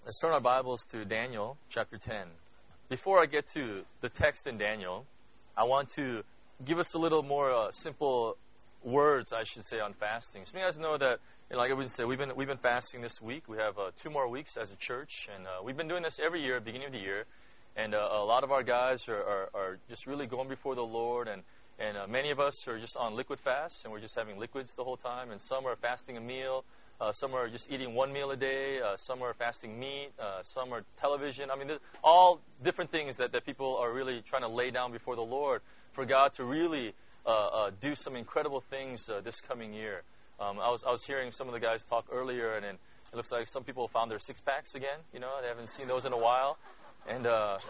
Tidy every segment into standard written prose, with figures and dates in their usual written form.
Let's turn our Bibles to Daniel chapter 10. Before I get to the text in Daniel, I want to give us a little more simple words, I should say, on fasting. Some of you guys know that, like everyone said, we've been fasting this week. We have 2 more weeks as a church, and we've been doing this every year, beginning of the year. And a lot of our guys are just really going before the Lord, and many of us are just on liquid fasts, and we're just having liquids the whole time. And some are fasting a meal. Some are just eating 1 meal a day. Some are fasting meat. Some are television. I mean, all different things that people are really trying to lay down before the Lord for God to really do some incredible things this coming year. I was hearing some of the guys talk earlier, and it looks like some people found their 6-packs again. You know, they haven't seen those in a while. And,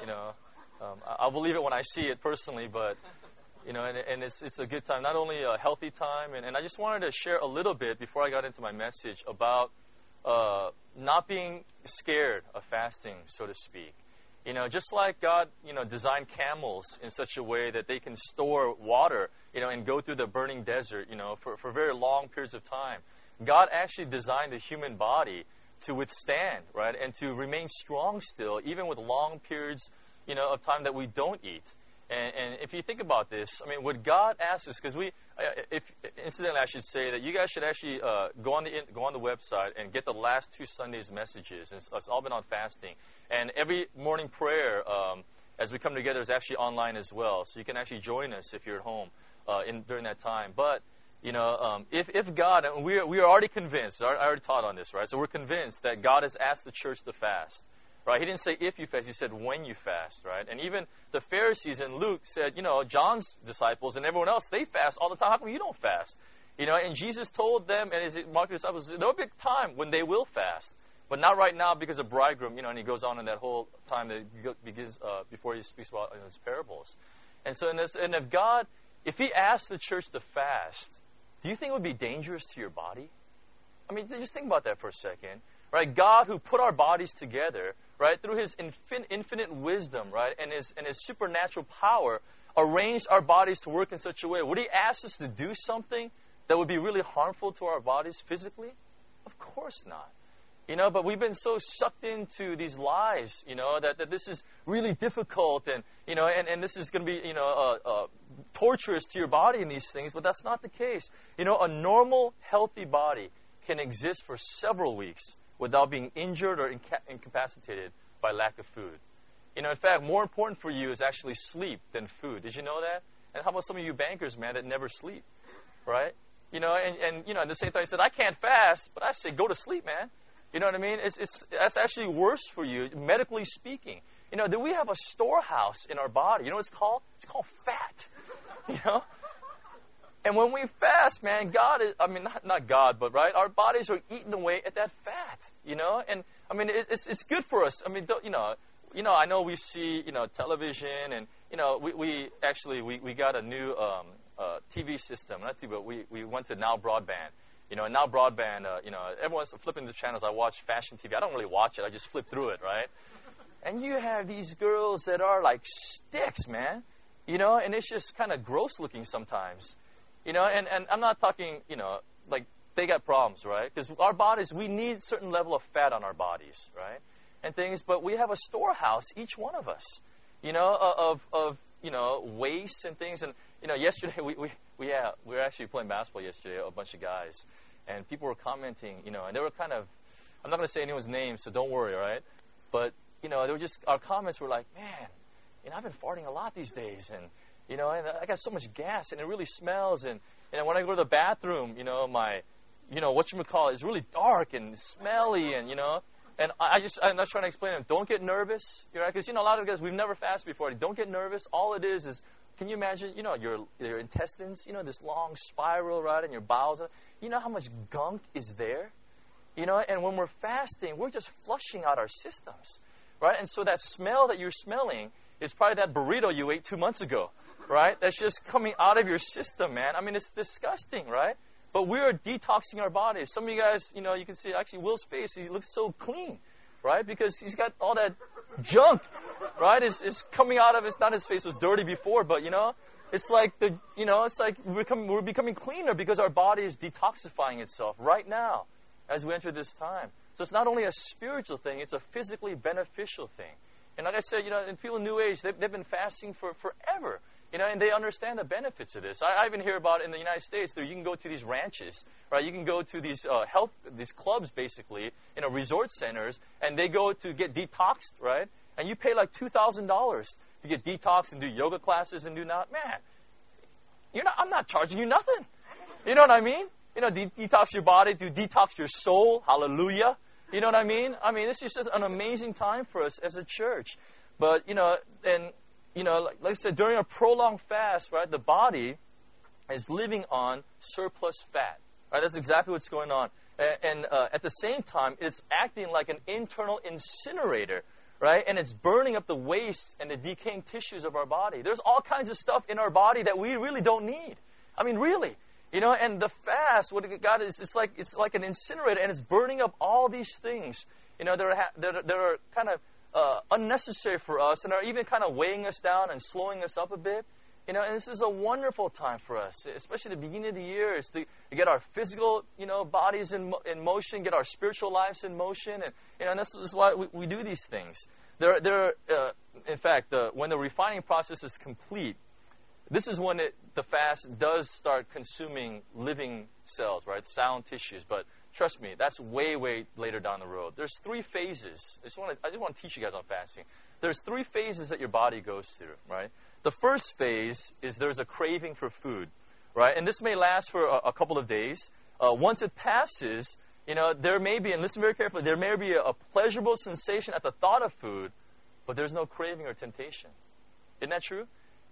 I'll believe it when I see it personally, but... and it's a good time, not only a healthy time. And I just wanted to share a little bit before I got into my message about not being scared of fasting, so to speak. Just like God, designed camels in such a way that they can store water, and go through the burning desert, for very long periods of time. God actually designed the human body to withstand, right, and to remain strong still, even with long periods, of time that we don't eat. And if you think about this, I mean, what God asks us, because incidentally, I should say that you guys should actually go on the website and get the last 2 Sundays' messages. It's all been on fasting, and every morning prayer as we come together is actually online as well. So you can actually join us if you're at home during that time. But if God, and we are already convinced. I already taught on this, right? So we're convinced that God has asked the church to fast. Right? He didn't say if you fast, he said when you fast, right? And even the Pharisees in Luke said, John's disciples and everyone else, they fast all the time. How come you don't fast? And Jesus told them and his disciples, there'll be a time when they will fast, but not right now because of bridegroom, and he goes on in that whole time that begins before he speaks about his parables. And so, if he asked the church to fast, do you think it would be dangerous to your body? I mean, just think about that for a second. Right, God who put our bodies together, right, through His infinite wisdom, right, and His supernatural power, arranged our bodies to work in such a way. Would He ask us to do something that would be really harmful to our bodies physically? Of course not. But we've been so sucked into these lies, that this is really difficult, and this is going to be, torturous to your body and these things. But that's not the case. A normal, healthy body can exist for several weeks without being injured or incapacitated by lack of food. In fact, more important for you is actually sleep than food. Did you know that? And how about some of you bankers, man, that never sleep, right? At the same time, I said, I can't fast, but I say, go to sleep, man. You know what I mean? That's actually worse for you, medically speaking. Do we have a storehouse in our body? You know what it's called? It's called fat, And when we fast, man, God is, not God, but right, our bodies are eating away at that fat, And, it's good for us. I know we see, television, and, we got a new TV system. Not TV, but we went to Now Broadband. Now Broadband, everyone's flipping the channels. I watch fashion TV. I don't really watch it. I just flip through it, right? And you have these girls that are like sticks, man. And it's just kind of gross looking sometimes. And I'm not talking, like they got problems, right? Because our bodies, we need a certain level of fat on our bodies, right? And things, but we have a storehouse, each one of us, of waste and things. And, yesterday we were actually playing basketball yesterday, a bunch of guys. And people were commenting, and they were kind of, I'm not going to say anyone's name, so don't worry, all right? But, they were just, our comments were like, man, I've been farting a lot these days, and and I got so much gas, and it really smells. And when I go to the bathroom, my, whatchamacallit is really dark and smelly, and, and I'm just trying to explain to them, don't get nervous, right? Because, a lot of guys, we've never fasted before. Don't get nervous. All it is, can you imagine, your intestines, this long spiral, right, and your bowels, how much gunk is there? And when we're fasting, we're just flushing out our systems, right? And so that smell that you're smelling is probably that burrito you ate 2 months ago. Right? That's just coming out of your system, man. It's disgusting, right? But we are detoxing our bodies. Some of you guys, you can see actually Will's face, he looks so clean, right? Because he's got all that junk, right? Is coming out of, it's not his face was dirty before, but, it's like we're becoming cleaner because our body is detoxifying itself right now as we enter this time. So it's not only a spiritual thing, it's a physically beneficial thing. And like I said, in people in New Age, they've been fasting for forever. And they understand the benefits of this. I even hear about in the United States that you can go to these ranches, right? You can go to these these clubs, basically, resort centers, and they go to get detoxed, right? And you pay like $2,000 to get detoxed and do yoga classes and do not. Man, I'm not charging you nothing. You know what I mean? Detox your body, to detox your soul. Hallelujah. You know what I mean? I mean, this is just an amazing time for us as a church. But, like I said, during a prolonged fast, right, the body is living on surplus fat. Right? That's exactly what's going on. And at the same time, it's acting like an internal incinerator, right? And it's burning up the waste and the decaying tissues of our body. There's all kinds of stuff in our body that we really don't need. I mean, really. And the fast, what it got is it's like an incinerator, and it's burning up all these things, that are kind of unnecessary for us and are even kind of weighing us down and slowing us up a bit. And this is a wonderful time for us, especially the beginning of the year, is to get our physical, bodies in motion, get our spiritual lives in motion, and this is why we do these things. In fact, when the refining process is complete, this is when the fast does start consuming living cells, right? Sound tissues. But trust me, that's way, way later down the road. There's 3 phases. I just want to teach you guys on fasting. There's 3 phases that your body goes through, right? The first phase is there's a craving for food, right? And this may last for a couple of days. Once it passes, there may be, and listen very carefully, there may be a pleasurable sensation at the thought of food, but there's no craving or temptation. Isn't that true?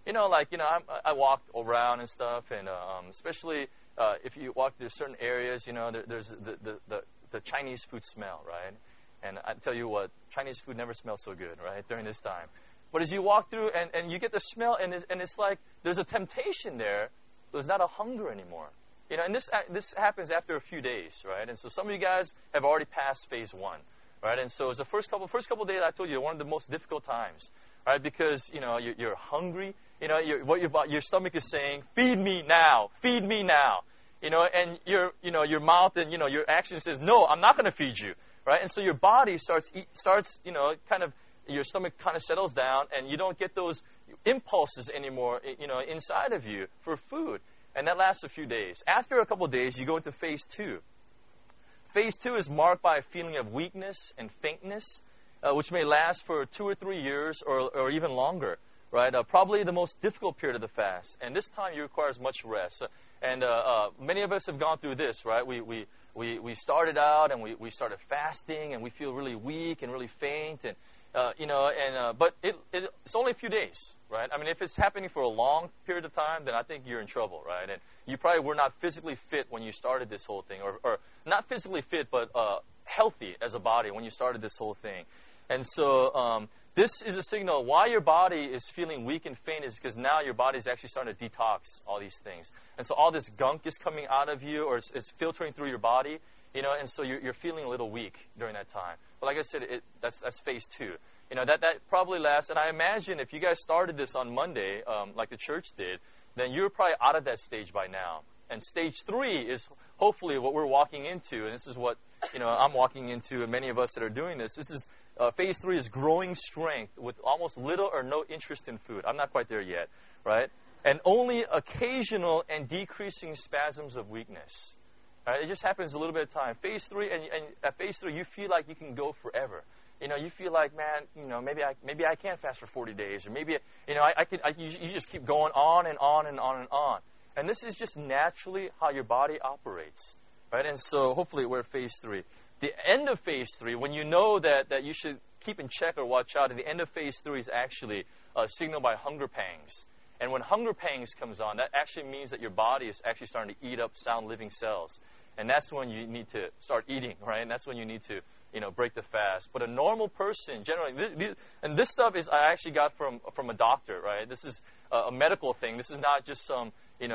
I walk around and stuff, and especially if you walk through certain areas, there's the Chinese food smell, right? And I tell you what, Chinese food never smells so good, right, during this time. But as you walk through and you get the smell, and it's like there's a temptation there, but there's not a hunger anymore. And this happens after a few days, right? And so some of you guys have already passed phase 1, right? And so it's the first couple of days, I told you, one of the most difficult times, right? Because, you're hungry. Your stomach is saying, feed me now, feed me now. And your mouth and, your action says, no, I'm not going to feed you, right? And so your body starts, your stomach kind of settles down, and you don't get those impulses anymore, inside of you for food. And that lasts a few days. After a couple of days, you go into phase 2. Phase 2 is marked by a feeling of weakness and faintness, which may last for 2 or 3 years or even longer. Right, probably the most difficult period of the fast, and this time it requires much rest. And many of us have gone through this, right? We started out and we started fasting, and we feel really weak and really faint, and but it's only a few days, right? I mean, if it's happening for a long period of time, then I think you're in trouble, right? And you probably were not physically fit when you started this whole thing, or not physically fit, but healthy as a body when you started this whole thing. And so this is a signal why your body is feeling weak and faint is because now your body is actually starting to detox all these things. And so all this gunk is coming out of you, or it's filtering through your body, and so you're feeling a little weak during that time. But like I said, that's phase 2. That probably lasts. And I imagine if you guys started this on Monday, like the church did, then you're probably out of that stage by now. And stage 3 is hopefully what we're walking into, and this is what I'm walking into, and many of us that are doing this. This is phase 3 is growing strength with almost little or no interest in food. I'm not quite there yet, right? And only occasional and decreasing spasms of weakness. Right? It just happens a little bit of time. Phase 3, and at phase 3, you feel like you can go forever. You feel like, man, maybe I can fast for 40 days, or maybe you just keep going on and on and on and on. And this is just naturally how your body operates, right? And so hopefully we're at phase 3. The end of phase 3, when you know that you should keep in check or watch out, at the end of phase 3 is actually signaled by hunger pangs. And when hunger pangs comes on, that actually means that your body is actually starting to eat up sound living cells. And that's when you need to start eating, right? And that's when you need to, break the fast. But a normal person, generally, and this stuff is I actually got from a doctor, right? This is a medical thing. This is not just some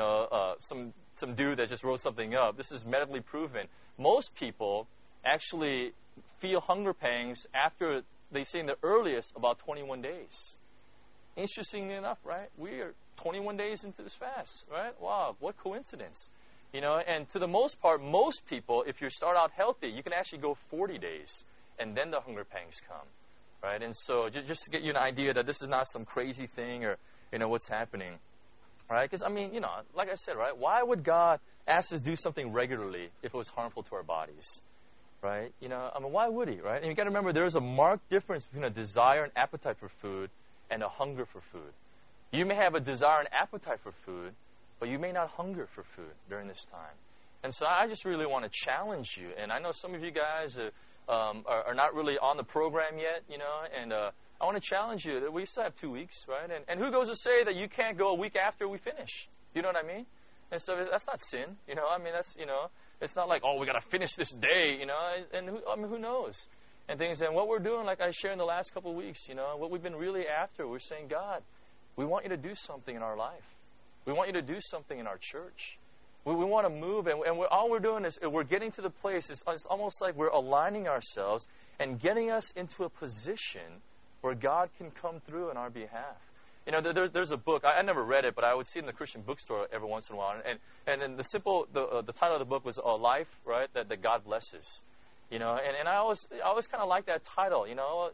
dude that just wrote something up. This is medically proven. Most people actually feel hunger pangs after, they say in the earliest, about 21 days. Interestingly enough, right? We are 21 days into this fast, right? Wow, what coincidence. You know, and to the most part, most people, if you start out healthy, you can actually go 40 days, and then the hunger pangs come, right? And so just to get you an idea that this is not some crazy thing or, you know, what's happening, right? Because, I mean, you know, like I said, right, why would God ask us to do something regularly if it was harmful to our bodies, right? You know, I mean, why would He, right? And you got to remember, there is a marked difference between a desire and appetite for food and a hunger for food. You may have a desire and appetite for food, but you may not hunger for food during this time. And so I just really want to challenge you. And I know some of you guys are not really on the program yet, you know, and I want to challenge you that we still have 2 weeks, right? And who goes to say that you can't go a week after we finish? You know what I mean? And so that's not sin, you know. I mean, that's, you know, it's not like, oh, we got to finish this day, you know. And who knows? And things. And what we're doing, like I shared in the last couple of weeks, you know, what we've been really after, we're saying, God, we want you to do something in our life. We want you to do something in our church. We want to move, and all we're doing is we're getting to the place. It's almost like we're aligning ourselves and getting us into a position where God can come through on our behalf. You know, there's a book. I never read it, but I would see it in the Christian bookstore every once in a while. And then the title of the book was "A Life," right? That God blesses. You know, and I always kind of like that title. You know,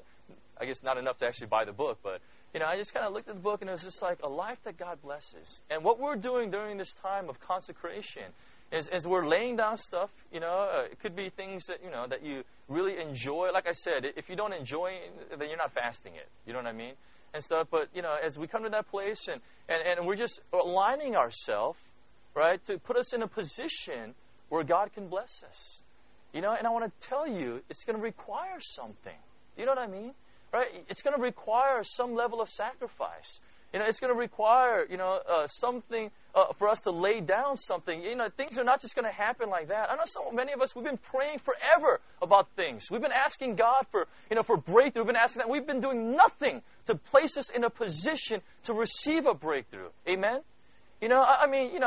I guess not enough to actually buy the book, but. You know, I just kind of looked at the book, and it was just like a life that God blesses. And what we're doing during this time of consecration is we're laying down stuff, you know. It could be things that, you know, that you really enjoy. Like I said, if you don't enjoy it, then you're not fasting it. You know what I mean? And stuff. But, you know, as we come to that place and we're just aligning ourselves, right, to put us in a position where God can bless us. You know, and I want to tell you, it's going to require something. Do you know what I mean? Right? It's going to require some level of sacrifice. You know, it's going to require, you know, something for us to lay down something. You know, things are not just going to happen like that. I know so many of us, we've been praying forever about things. We've been asking God for, you know, for breakthrough. We've been asking that. We've been doing nothing to place us in a position to receive a breakthrough. Amen? You know, I mean, you know,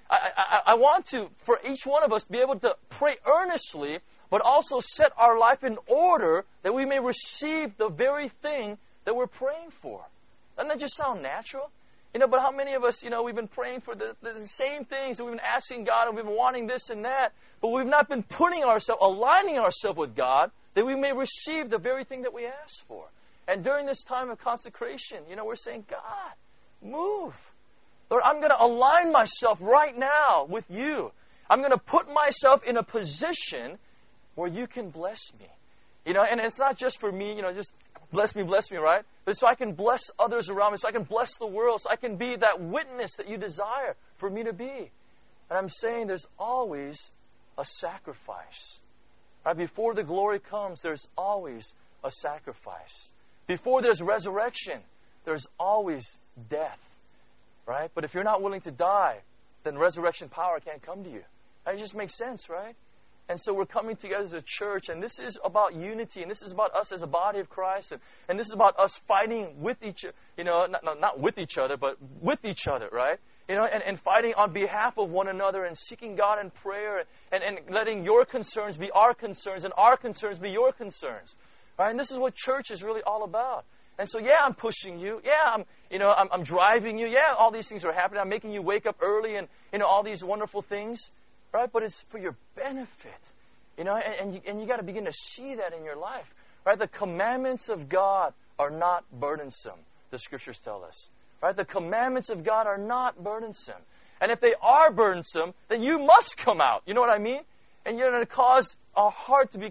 I want to, for each one of us, be able to pray earnestly, but also set our life in order that we may receive the very thing that we're praying for. Doesn't that just sound natural? You know, but how many of us, you know, we've been praying for the same things, and we've been asking God, and we've been wanting this and that, but we've not been aligning ourselves with God, that we may receive the very thing that we asked for. And during this time of consecration, you know, we're saying, God, move. Lord, I'm going to align myself right now with you. I'm going to put myself in a position where you can bless me. You know, and it's not just for me, you know, just bless me, right? But so I can bless others around me, so I can bless the world, so I can be that witness that you desire for me to be. And I'm saying there's always a sacrifice. Right? Before the glory comes, there's always a sacrifice. Before there's resurrection, there's always death. Right? But if you're not willing to die, then resurrection power can't come to you. That just makes sense, right? And so we're coming together as a church, and this is about unity, and this is about us as a body of Christ, and this is about us fighting with each other, you know, not with each other, but with each other, right? You know, and fighting on behalf of one another and seeking God in prayer and letting your concerns be our concerns and our concerns be your concerns, right? And this is what church is really all about. And so, yeah, I'm pushing you. Yeah, I'm driving you. Yeah, all these things are happening. I'm making you wake up early and, you know, all these wonderful things. Right? But it's for your benefit. You know, and you got to begin to see that in your life. Right? The commandments of God are not burdensome, the scriptures tell us. Right? The commandments of God are not burdensome. And if they are burdensome, then you must come out. You know what I mean? And you're going to cause our heart to be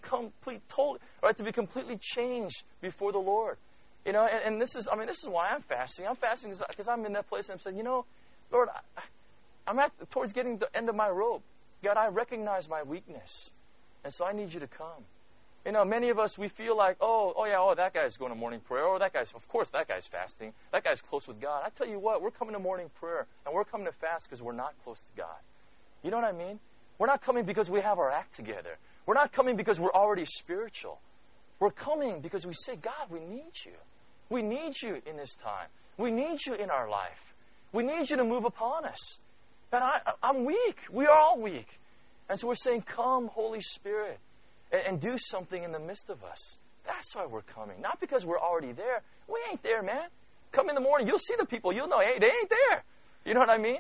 completely changed before the Lord. You know, and this is why I'm fasting. I'm fasting because I'm in that place and I'm saying, you know, Lord, I'm towards getting the end of my rope. God, I recognize my weakness. And so I need you to come. You know, many of us, we feel like, that guy's going to morning prayer. Of course that guy's fasting. That guy's close with God. I tell you what, we're coming to morning prayer. And we're coming to fast because we're not close to God. You know what I mean? We're not coming because we have our act together. We're not coming because we're already spiritual. We're coming because we say, God, we need you. We need you in this time. We need you in our life. We need you to move upon us. And I'm weak. We are all weak. And so we're saying, come, Holy Spirit, and do something in the midst of us. That's why we're coming. Not because we're already there. We ain't there, man. Come in the morning. You'll see the people. You'll know, hey, they ain't there. You know what I mean?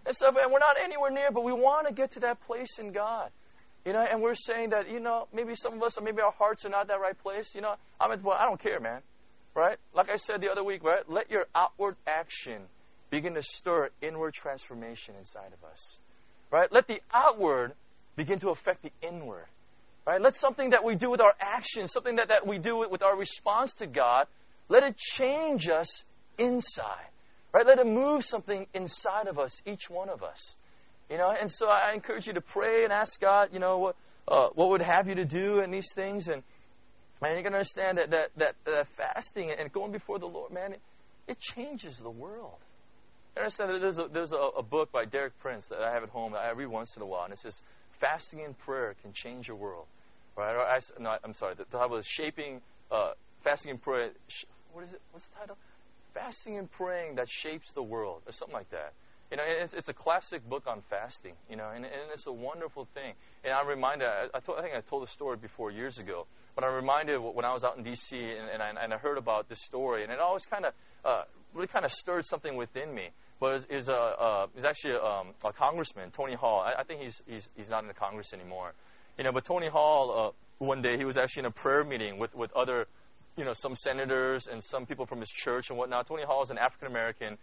and stuff, and we're not anywhere near, but we want to get to that place in God. And we're saying that, maybe some of us, or maybe our hearts are not that right place. I don't care, man. Right? Like I said the other week, right? Let your outward action begin to stir inward transformation inside of us. Right? Let the outward begin to affect the inward. Right? Let something that we do with our actions, something that we do with our response to God, let it change us inside. Right? Let it move something inside of us, each one of us. And so I encourage you to pray and ask God, what would have you to do in these things. And you're going to understand that fasting and going before the Lord, man, it changes the world. I understand that there's a book by Derek Prince that I have at home that I read once in a while, and it says, Fasting and Prayer Can Change Your World. Right? I'm sorry. The title is Shaping, Fasting and Prayer. What is it? What's the title? Fasting and Praying That Shapes the World, or something like that. It's a classic book on fasting, and it's a wonderful thing. And I'm reminded, I think I told the story before years ago, but I'm reminded when I was out in D.C. and I heard about this story, and it always really stirred something within me. But it's actually a congressman, Tony Hall. I think he's not in the Congress anymore. But Tony Hall, one day he was actually in a prayer meeting with other, some senators and some people from his church and whatnot. Tony Hall is an African American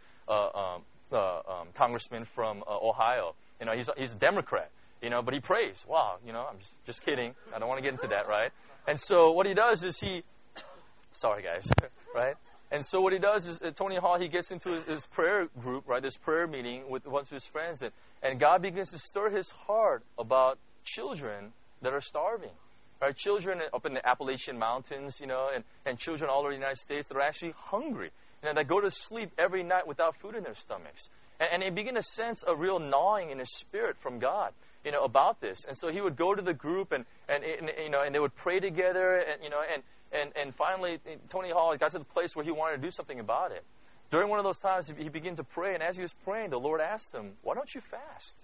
congressman from Ohio. He's a Democrat. But he prays. Wow. I'm just kidding. I don't want to get into that, right? And so what he does is sorry guys, right? And so what he does is Tony Hall, he gets into his prayer group, right? This prayer meeting with a bunch of his friends, and God begins to stir his heart about children that are starving. Right? Children up in the Appalachian Mountains, and children all over the United States that are actually hungry. That go to sleep every night without food in their stomachs. And they begin to sense a real gnawing in his spirit from God, about this. And so he would go to the group and they would pray together, and finally Tony Hall got to the place where he wanted to do something about it. During one of those times, he began to pray, and as he was praying, the Lord asked him, "Why don't you fast?"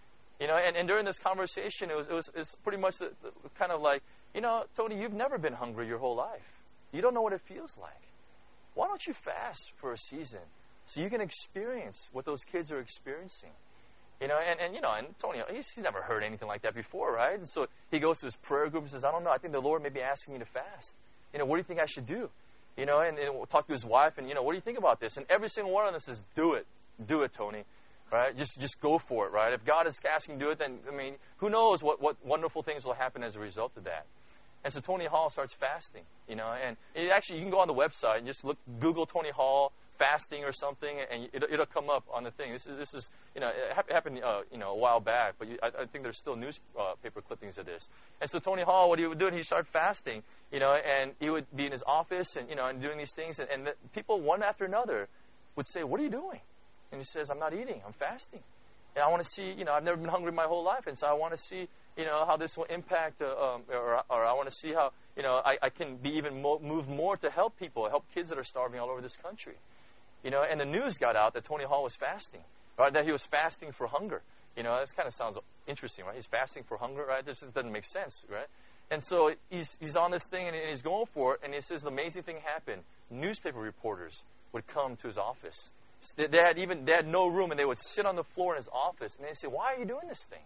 And during this conversation, it was pretty much the kind of like, Tony, you've never been hungry your whole life. You don't know what it feels like. Why don't you fast for a season so you can experience what those kids are experiencing? And Tony, he's never heard anything like that before, right? And so he goes to his prayer group and says, I don't know, I think the Lord may be asking me to fast. What do you think I should do? And we'll talk to his wife, and, what do you think about this? And every single one of them says, do it, Tony. Right? Just go for it, right? If God is asking you to do it, then, who knows what wonderful things will happen as a result of that. And so Tony Hall starts fasting, and you can go on the website and just Google Tony Hall fasting or something, and it'll come up on the thing. This is it happened, a while back, but I think there's still newspaper clippings of this. And so Tony Hall, what he would do, he started fasting, and he would be in his office and doing these things, and people one after another would say, "What are you doing?" And he says, "I'm not eating. I'm fasting. And I want to see, I've never been hungry my whole life, and so I want to see, how this will impact, or I want to see how, I can be even move more to help people, help kids that are starving all over this country." And the news got out that Tony Hall was fasting, right? That he was fasting for hunger. This kind of sounds interesting, right? He's fasting for hunger, right? This just doesn't make sense, right? And so he's on this thing, and he's going for it, and he says the amazing thing happened. Newspaper reporters would come to his office. They had no room, and they would sit on the floor in his office, and they'd say, "Why are you doing this thing?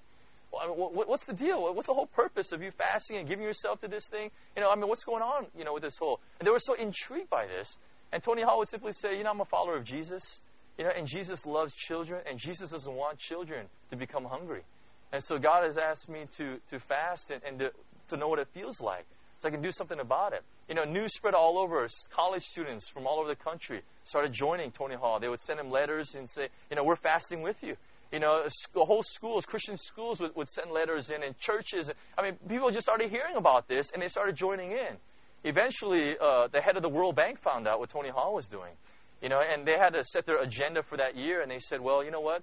What's the deal? What's the whole purpose of you fasting and giving yourself to this thing? What's going on, with this whole..." And they were so intrigued by this. And Tony Hall would simply say, I'm a follower of Jesus, and Jesus loves children, and Jesus doesn't want children to become hungry. And so God has asked me to fast and to know what it feels like, so I can do something about it. News spread all over. College students from all over the country started joining Tony Hall. They would send him letters and say, we're fasting with you. Whole schools, Christian schools would send letters in, and churches. People just started hearing about this, and they started joining in. Eventually, the head of the World Bank found out what Tony Hall was doing. And they had to set their agenda for that year, and they said, well, you know what?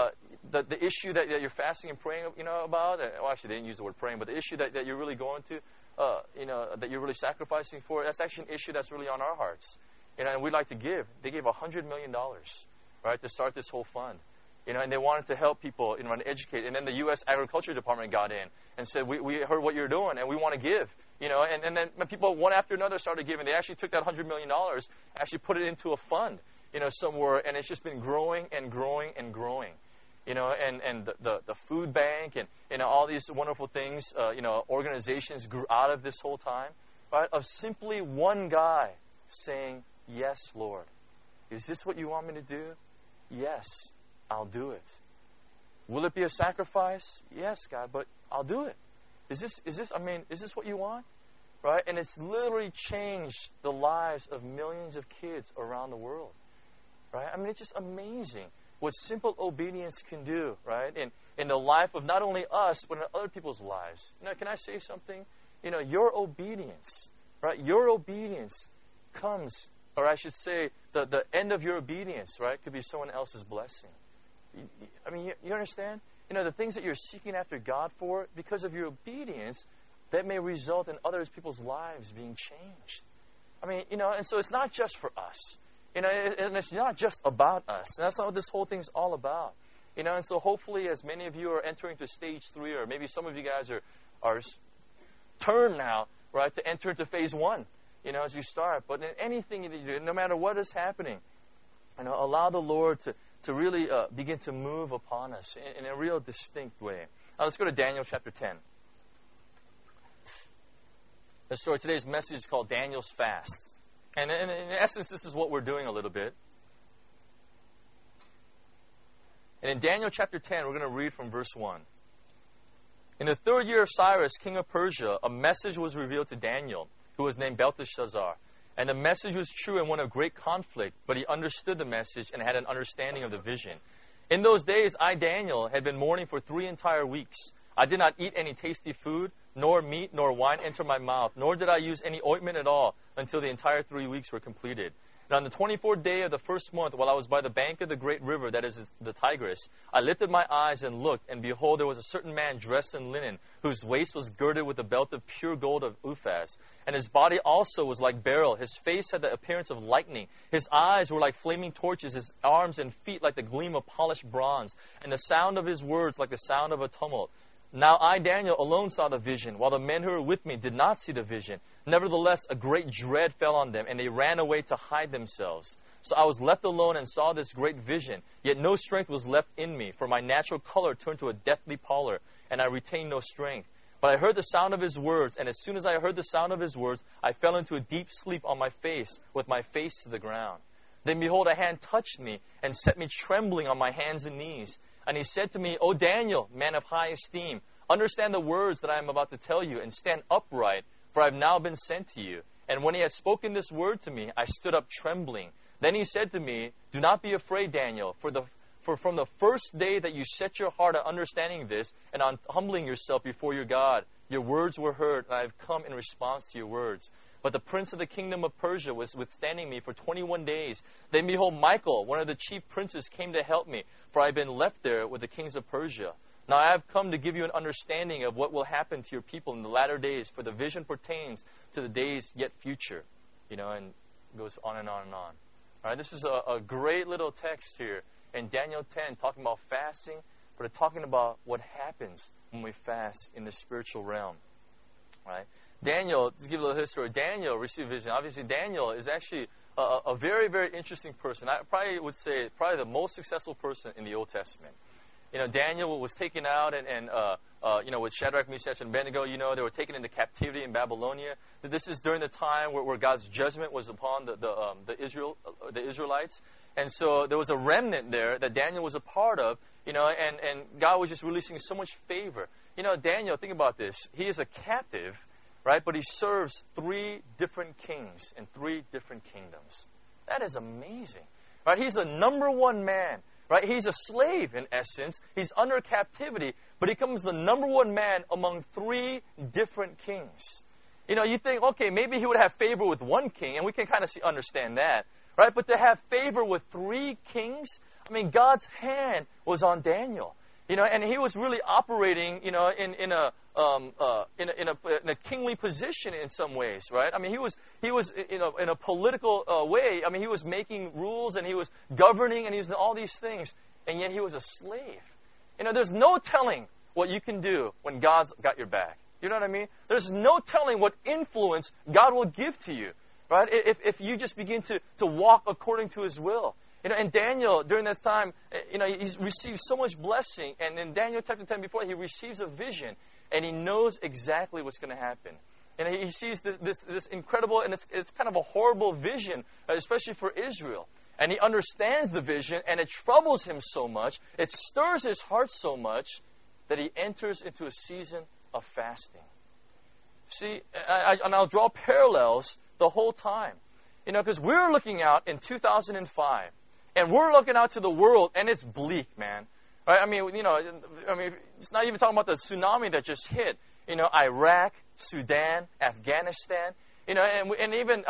The issue that you're fasting and praying, about, well, actually, they didn't use the word praying, but the issue that you're really going to, that you're really sacrificing for, that's actually an issue that's really on our hearts. And we'd like to give. They gave $100 million, right, to start this whole fund. And they wanted to help people, and educate. And then the U.S. Agriculture Department got in and said, we heard what you're doing, and we want to give. And then people, one after another, started giving. They actually took that $100 million, actually put it into a fund, somewhere, and it's just been growing and growing and growing. and the food bank and all these wonderful things, organizations grew out of this whole time, right? Of simply one guy saying, yes, Lord. Is this what you want me to do? Yes, I'll do it. Will it be a sacrifice? Yes, God, but I'll do it. Is this what you want? Right? And it's literally changed the lives of millions of kids around the world. Right? I mean, it's just amazing what simple obedience can do, right? In the life of not only us, but in other people's lives. Can I say something? Your obedience, right? Your obedience comes, or I should say, the end of your obedience, right, could be someone else's blessing. You understand? The things that you're seeking after God for, because of your obedience, that may result in other people's lives being changed. And so it's not just for us. And it's not just about us. That's not what this whole thing's all about. And so hopefully as many of you are entering to stage 3, or maybe some of you guys are turned now, right, to enter into phase 1, as you start. But in anything that you do, no matter what is happening, allow the Lord to really begin to move upon us in a real distinct way. Now let's go to Daniel chapter 10. The story today's message is called Daniel's Fast. And in essence, this is what we're doing a little bit. And in Daniel chapter 10, we're going to read from verse 1. In the 3rd year of Cyrus, king of Persia, a message was revealed to Daniel, who was named Belteshazzar. And the message was true and one of great conflict, but he understood the message and had an understanding of the vision. In those days, I, Daniel, had been mourning for 3 entire weeks. I did not eat any tasty food, nor meat nor wine entered my mouth, nor did I use any ointment at all until the entire 3 weeks were completed. And on the 24th day of the 1st month, while I was by the bank of the great river, that is the Tigris, I lifted my eyes and looked, and behold, there was a certain man dressed in linen, whose waist was girded with a belt of pure gold of Uphaz. And his body also was like beryl. His face had the appearance of lightning. His eyes were like flaming torches, his arms and feet like the gleam of polished bronze, and the sound of his words like the sound of a tumult. Now I, Daniel, alone saw the vision, while the men who were with me did not see the vision. Nevertheless, a great dread fell on them, and they ran away to hide themselves. So I was left alone and saw this great vision, yet no strength was left in me, for my natural color turned to a deathly pallor, and I retained no strength. But I heard the sound of his words, and as soon as I heard the sound of his words, I fell into a deep sleep on my face, with my face to the ground. Then behold, a hand touched me, and set me trembling on my hands and knees. And he said to me, O Daniel, man of high esteem, understand the words that I am about to tell you, and stand upright, for I have now been sent to you. And when he had spoken this word to me, I stood up trembling. Then he said to me, Do not be afraid, Daniel, for from the first day that you set your heart on understanding this, and on humbling yourself before your God, your words were heard, and I have come in response to your words. But the prince of the kingdom of Persia was withstanding me for 21 days. Then behold, Michael, one of the chief princes, came to help me, for I had been left there with the kings of Persia. Now I have come to give you an understanding of what will happen to your people in the latter days, for the vision pertains to the days yet future. And it goes on and on and on. All right, this is a great little text here in Daniel 10, talking about fasting, but it's talking about what happens when we fast in the spiritual realm. Right? Daniel, to give a little history, Daniel received vision. Obviously, Daniel is actually a very, very interesting person. I probably would say probably the most successful person in the Old Testament. Daniel was taken out and with Shadrach, Meshach, and Abednego, they were taken into captivity in Babylonia. This is during the time where God's judgment was upon the Israelites. And so there was a remnant there that Daniel was a part of, and God was just releasing so much favor. Daniel, think about this. He is a captive, right? But he serves 3 different kings in 3 different kingdoms. That is amazing, right? He's the number 1 man, right? He's a slave in essence. He's under captivity, but he becomes the number 1 man among 3 different kings. You think, okay, maybe he would have favor with 1 king, and we can kind of understand that, right? But to have favor with 3 kings, God's hand was on Daniel. And he was really operating, in a kingly position in some ways, right? He was in a political way. He was making rules and he was governing and he was doing all these things, and yet he was a slave. There's no telling what you can do when God's got your back. You know what I mean? There's no telling what influence God will give to you, right? If you just begin to walk according to His will. And Daniel, during this time, he's received so much blessing. And in Daniel chapter 10 before, he receives a vision. And he knows exactly what's going to happen. And he sees this incredible, and it's kind of a horrible vision, especially for Israel. And he understands the vision, and it troubles him so much, it stirs his heart so much, that he enters into a season of fasting. See, and I'll draw parallels the whole time. Because we're looking out in 2005, and we're looking out to the world, and it's bleak, man. Right? I mean, it's not even talking about the tsunami that just hit. Iraq, Sudan, Afghanistan. And even,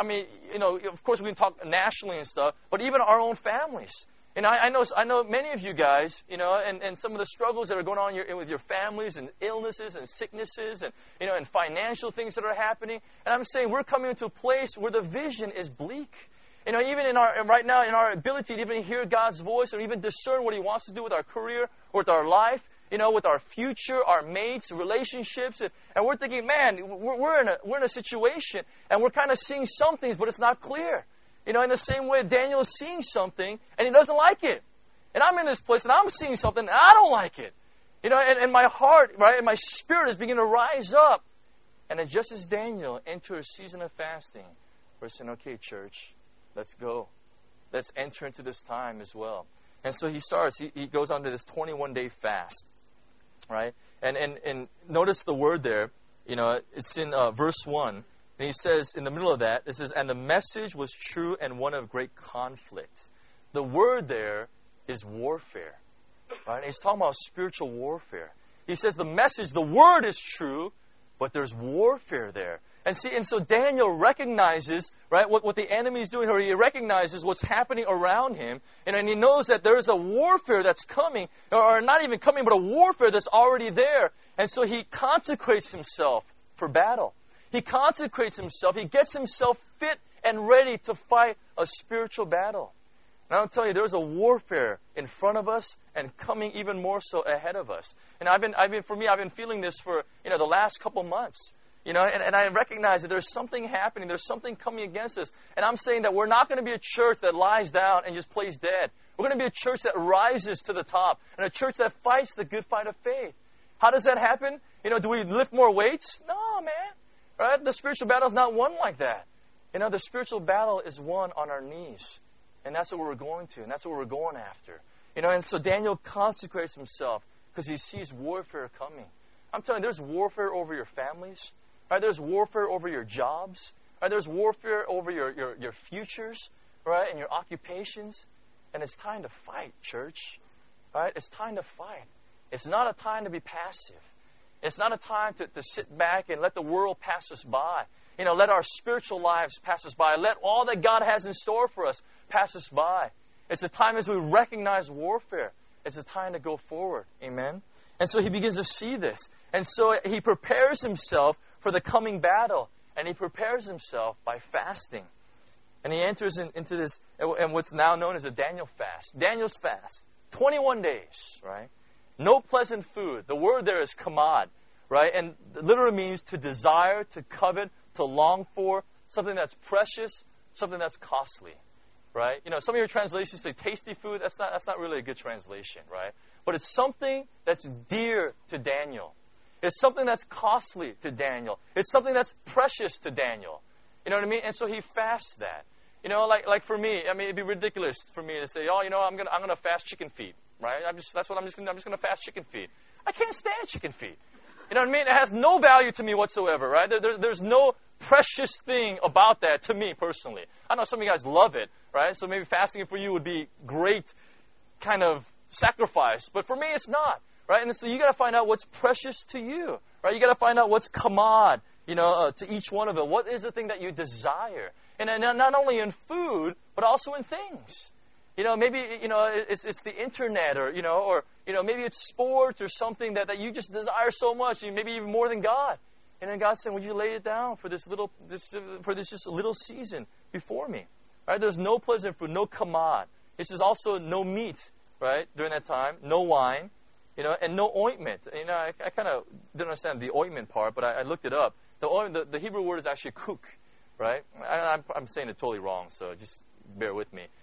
of course we can talk nationally and stuff, but even our own families. I know many of you guys, and some of the struggles that are going on with your families and illnesses and sicknesses and financial things that are happening. And I'm saying we're coming into a place where the vision is bleak. Even right now, in our ability to even hear God's voice or even discern what He wants to do with our career or with our life, with our future, our mates, relationships, and we're thinking, man, we're in a situation, and we're kind of seeing some things, but it's not clear. In the same way, Daniel is seeing something, and he doesn't like it. And I'm in this place, and I'm seeing something, and I don't like it. And my heart, right, and my spirit is beginning to rise up. And it's just as Daniel enters a season of fasting, we're saying, okay, church, let's go. Let's enter into this time as well. And so he starts, he goes on to this 21-day fast. Right? And notice the word there, it's in verse 1. And he says, in the middle of that, it says, and the message was true and one of great conflict. The word there is warfare. Right? And he's talking about spiritual warfare. He says the message, the word is true, but there's warfare there. And so Daniel recognizes, right, what the enemy is doing, or he recognizes what's happening around him, and he knows that there is a warfare that's coming, or not even coming, but a warfare that's already there. And so he consecrates himself for battle. He consecrates himself. He gets himself fit and ready to fight a spiritual battle. And I'll tell you, there's a warfare in front of us and coming even more so ahead of us. And I've been feeling this for the last couple months. And I recognize that there's something happening. There's something coming against us. And I'm saying that we're not going to be a church that lies down and just plays dead. We're going to be a church that rises to the top and a church that fights the good fight of faith. How does that happen? Do we lift more weights? No, man. Right? The spiritual battle is not won like that. The spiritual battle is won on our knees. And that's what we're going to. And that's what we're going after. And so Daniel consecrates himself because he sees warfare coming. I'm telling you, there's warfare over your families. Right? There's warfare over your jobs. Right? There's warfare over your futures, right? And your occupations. And it's time to fight, church. Right? It's time to fight. It's not a time to be passive. It's not a time to sit back and let the world pass us by. Let our spiritual lives pass us by. Let all that God has in store for us pass us by. It's a time as we recognize warfare. It's a time to go forward. Amen? And so he begins to see this. And so he prepares himself for the coming battle. And he prepares himself by fasting. And he enters into this, and what's now known as a Daniel fast. Daniel's fast. 21 days, right? No pleasant food. The word there is kamad, right? And it literally means to desire, to covet, to long for, something that's precious, something that's costly, right? Some of your translations say tasty food. That's not really a good translation, right? But it's something that's dear to Daniel. It's something that's costly to Daniel. It's something that's precious to Daniel. You know what I mean? And so he fasts that. Like for me, it'd be ridiculous for me to say, I'm gonna fast chicken feet, right? I'm just gonna fast chicken feet. I can't stand chicken feet. You know what I mean? It has no value to me whatsoever, right? There's no precious thing about that to me personally. I know some of you guys love it, right? So maybe fasting for you would be great kind of sacrifice, but for me it's not, right? And so you got to find out what's precious to you, right? You got to find out what's kamad, to each one of them. What is the thing that you desire? And not only in food, but also in things. Maybe, it's the internet or maybe it's sports or something that you just desire so much, maybe even more than God. And then God's saying, would you lay it down for this just little season before me? Right? There's no pleasant food, no kamad. This is also no meat, right? During that time, no wine, and no ointment. I kind of didn't understand the ointment part, but I looked it up. The Hebrew word is actually kuk, right? I'm saying it totally wrong, so just bear with me.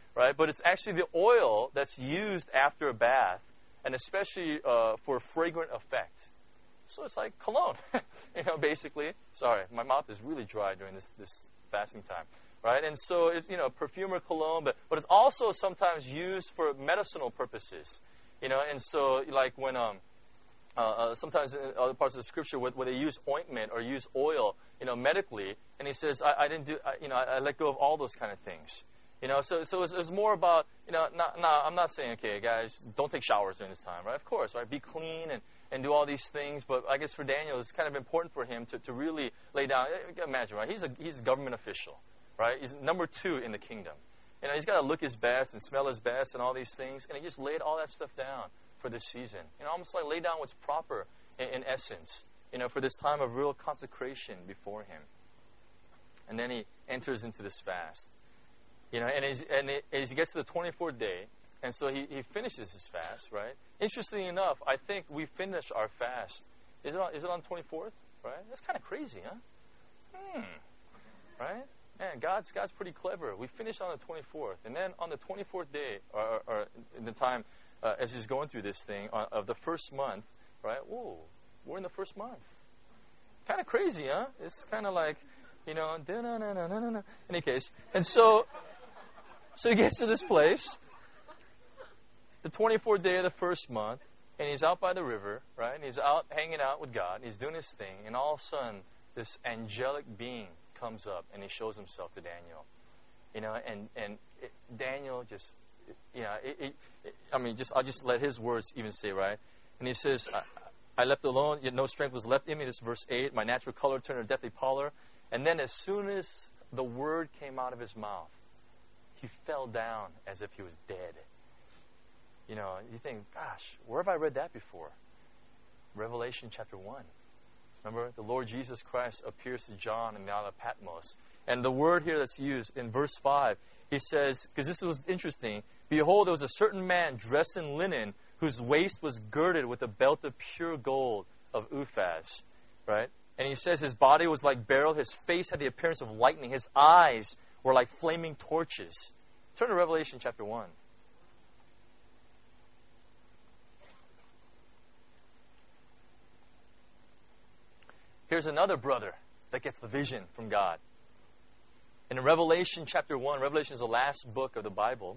right? But it's actually the oil that's used after a bath, and especially for fragrant effect. So it's like cologne, basically. Sorry, my mouth is really dry during this fasting time, right? And so it's, perfume or cologne, but it's also sometimes used for medicinal purposes, and so like when sometimes in other parts of the scripture where they use ointment or use oil, medically, and he says, I didn't do, I let go of all those kind of things. So it's more about, I'm not saying, okay, guys, don't take showers during this time, right? Of course, right? Be clean and do all these things. But I guess for Daniel, it's kind of important for him to really lay down. Imagine, right? He's a government official, right? He's number 2 in the kingdom. He's got to look his best and smell his best and all these things. And he just laid all that stuff down for this season. Almost like lay down what's proper in essence, for this time of real consecration before him. And then he enters into this fast. As he gets to the 24th day, and so he finishes his fast, right? Interestingly enough, I think we finish our fast. Is it on 24th, right? That's kind of crazy, huh? Right? Man, God's pretty clever. We finish on the 24th, and then on the 24th day, or in the time as he's going through this thing of the first month, right? Whoa, we're in the first month. Kind of crazy, huh? It's kind of like, in any case, and so he gets to this place, the 24th day of the first month, and he's out by the river, right? And he's out hanging out with God, and he's doing his thing, and all of a sudden, this angelic being comes up, and he shows himself to Daniel. Daniel just, I'll just let his words even say, right? And he says, I left alone, yet no strength was left in me. This is verse 8. My natural color turned to deathly pallor. And then as soon as the word came out of his mouth, he fell down as if he was dead. You think, gosh, where have I read that before? Revelation chapter 1. Remember, the Lord Jesus Christ appears to John in the Isle of Patmos. And the word here that's used in verse 5, he says, because this was interesting, behold, there was a certain man dressed in linen whose waist was girded with a belt of pure gold of Uphaz, right? And he says his body was like beryl, his face had the appearance of lightning, his eyes were like flaming torches. Turn to Revelation chapter 1. Here's another brother that gets the vision from God. In Revelation chapter 1, Revelation is the last book of the Bible.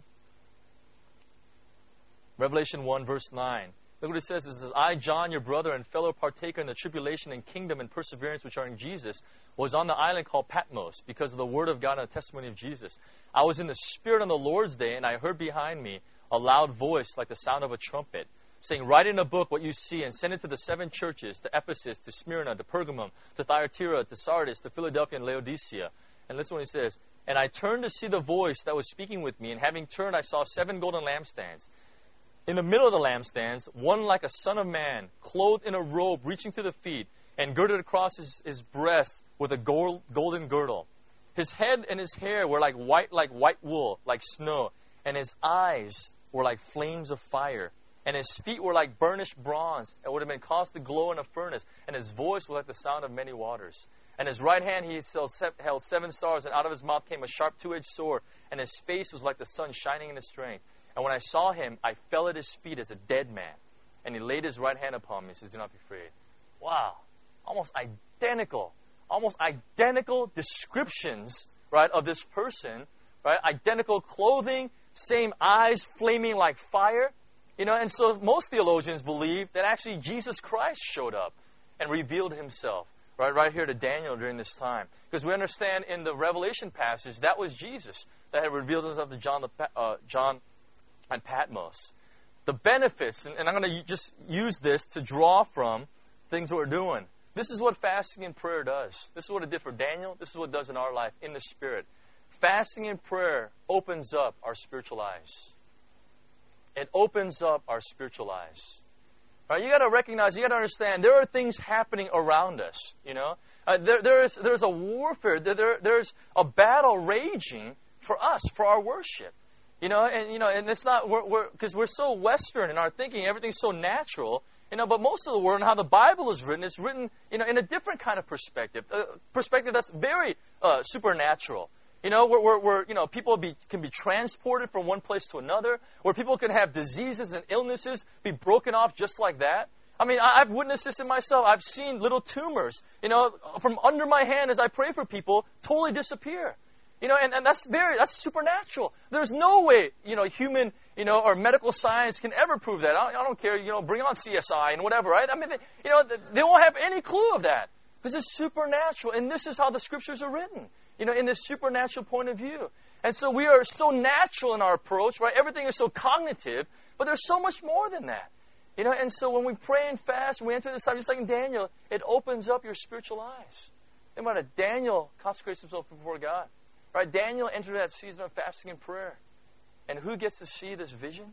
Revelation 1, verse 9. Look what it says. It says, I, John, your brother and fellow partaker in the tribulation and kingdom and perseverance which are in Jesus, was on the island called Patmos because of the word of God and the testimony of Jesus. I was in the Spirit on the Lord's day, and I heard behind me a loud voice like the sound of a trumpet, saying, write in a book what you see and send it to the 7 churches, to Ephesus, to Smyrna, to Pergamum, to Thyatira, to Sardis, to Philadelphia and Laodicea. And listen what he says. And I turned to see the voice that was speaking with me, and having turned, I saw 7 golden lampstands. In the middle of the lampstands, one like a son of man, clothed in a robe reaching to the feet, and girded across his breast with a golden girdle. His head and his hair were like white wool, like snow, and his eyes were like flames of fire. And his feet were like burnished bronze, and would have been caused to glow in a furnace. And his voice was like the sound of many waters. And his right hand he held 7 stars, and out of his mouth came a sharp 2-edged sword. And his face was like the sun shining in his strength. And when I saw him, I fell at his feet as a dead man. And he laid his right hand upon me and says, do not be afraid. Wow. Almost identical descriptions, right, of this person, right? Identical clothing, same eyes flaming like fire. And so most theologians believe that actually Jesus Christ showed up and revealed himself, right here to Daniel during this time. Because we understand in the Revelation passage, that was Jesus that had revealed himself to John and Patmos. The benefits, and I'm going to just use this to draw from things that we're doing. This is what fasting and prayer does. This is what it did for Daniel. This is what it does in our life, in the Spirit. Fasting and prayer opens up our spiritual eyes. It opens up our spiritual eyes. Right? You got to recognize, you got to understand, there are things happening around us. There's a warfare. There's a battle raging for us, for our worship. And it's not because we're so Western in our thinking. Everything's so natural. But most of the world and how the Bible is written, it's written, in a different kind of perspective. A perspective that's very supernatural. where people can be transported from one place to another, where people can have diseases and illnesses be broken off just like that. I mean, I've witnessed this in myself. I've seen little tumors, from under my hand as I pray for people, totally disappear. And that's supernatural. There's no way, human, or medical science can ever prove that. I don't care, bring on CSI and whatever, right? I mean, they won't have any clue of that. Because it's supernatural. And this is how the scriptures are written, in this supernatural point of view. And so we are so natural in our approach, right? Everything is so cognitive, but there's so much more than that. And so when we pray and fast, when we enter this time, just like in Daniel, it opens up your spiritual eyes. Think about it. Daniel consecrates himself before God. Right? Daniel entered that season of fasting and prayer. And who gets to see this vision?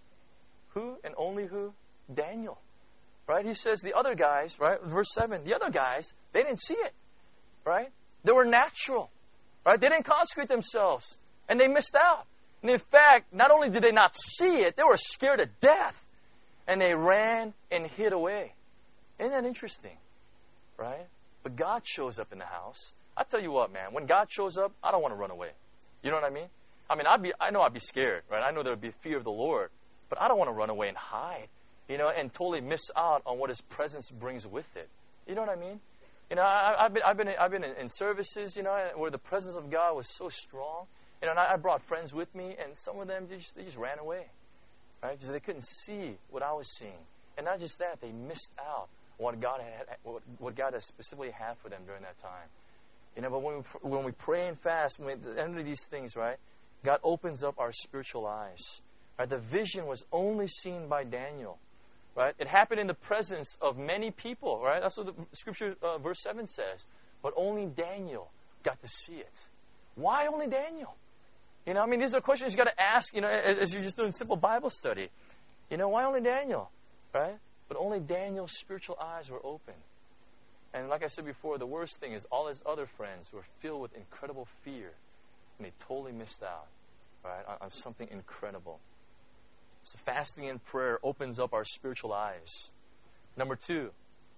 Who and only who? Daniel. Right? He says the other guys, right? Verse 7, the other guys, they didn't see it. Right? They were natural. Right? They didn't consecrate themselves. And they missed out. And in fact, not only did they not see it, they were scared to death. And they ran and hid away. Isn't that interesting? Right? But God shows up in the house. I tell you what, man, when God shows up, I don't want to run away. You know what I mean? I know I'd be scared, right? I know there would be fear of the Lord, but I don't want to run away and hide, and totally miss out on what His presence brings with it. You know what I mean? I've been in services, where the presence of God was so strong, and I brought friends with me, and some of them they just ran away, right? Because they couldn't see what I was seeing, and not just that, they missed out on what God has specifically had for them during that time. But when we pray and fast, when we enter these things, right, God opens up our spiritual eyes. Right? The vision was only seen by Daniel. Right? It happened in the presence of many people. Right? That's what the scripture, verse 7 says. But only Daniel got to see it. Why only Daniel? These are questions you got to ask, as you're just doing simple Bible study. Why only Daniel? Right? But only Daniel's spiritual eyes were open. And like I said before, the worst thing is all his other friends were filled with incredible fear, and they totally missed out, right, on something incredible. So fasting and prayer opens up our spiritual eyes. Number 2,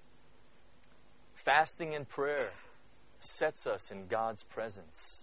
fasting and prayer sets us in God's presence.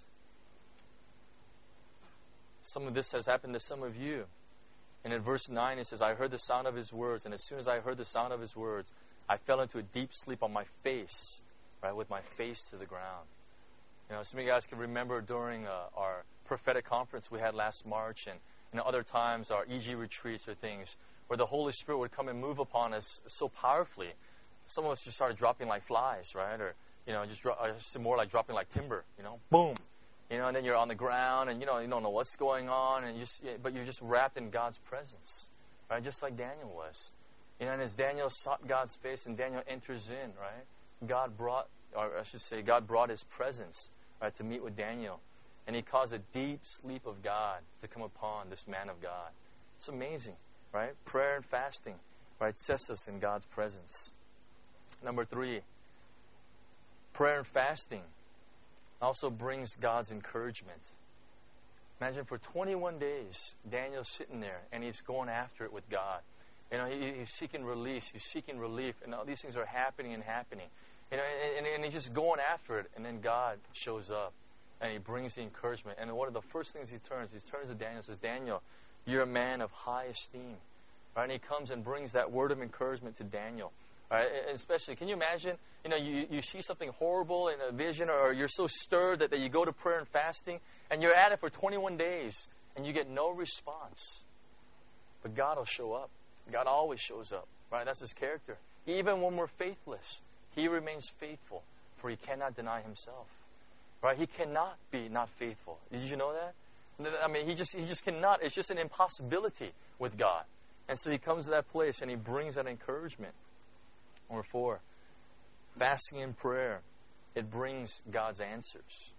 Some of this has happened to some of you. And in verse 9 it says, I heard the sound of His words, and as soon as I heard the sound of His words, I fell into a deep sleep on my face, right, with my face to the ground. Some of you guys can remember during our prophetic conference we had last March, and other times our EG retreats or things, where the Holy Spirit would come and move upon us so powerfully. Some of us just started dropping like flies, right, or just more like dropping like timber, boom, and then you're on the ground, and you don't know what's going on, but you're just wrapped in God's presence, right, just like Daniel was. And as Daniel sought God's face and Daniel enters in, right, God brought His presence, right, to meet with Daniel. And He caused a deep sleep of God to come upon this man of God. It's amazing, right? Prayer and fasting, right, sets us in God's presence. Number 3, prayer and fasting also brings God's encouragement. Imagine for 21 days, Daniel's sitting there and he's going after it with God. He's seeking release. He's seeking relief. And all these things are happening and happening. And he's just going after it. And then God shows up. And He brings the encouragement. And one of the first things He turns to Daniel and says, Daniel, you're a man of high esteem. Right? And He comes and brings that word of encouragement to Daniel. Right? And especially, can you imagine, you see something horrible in a vision, or you're so stirred that you go to prayer and fasting, and you're at it for 21 days, and you get no response. But God will show up. God always shows up, right? That's His character. Even when we're faithless, He remains faithful, for He cannot deny Himself, right? He cannot be not faithful. Did you know that? He just cannot. It's just an impossibility with God. And so He comes to that place and He brings that encouragement. Number 4, fasting and prayer, it brings God's answers.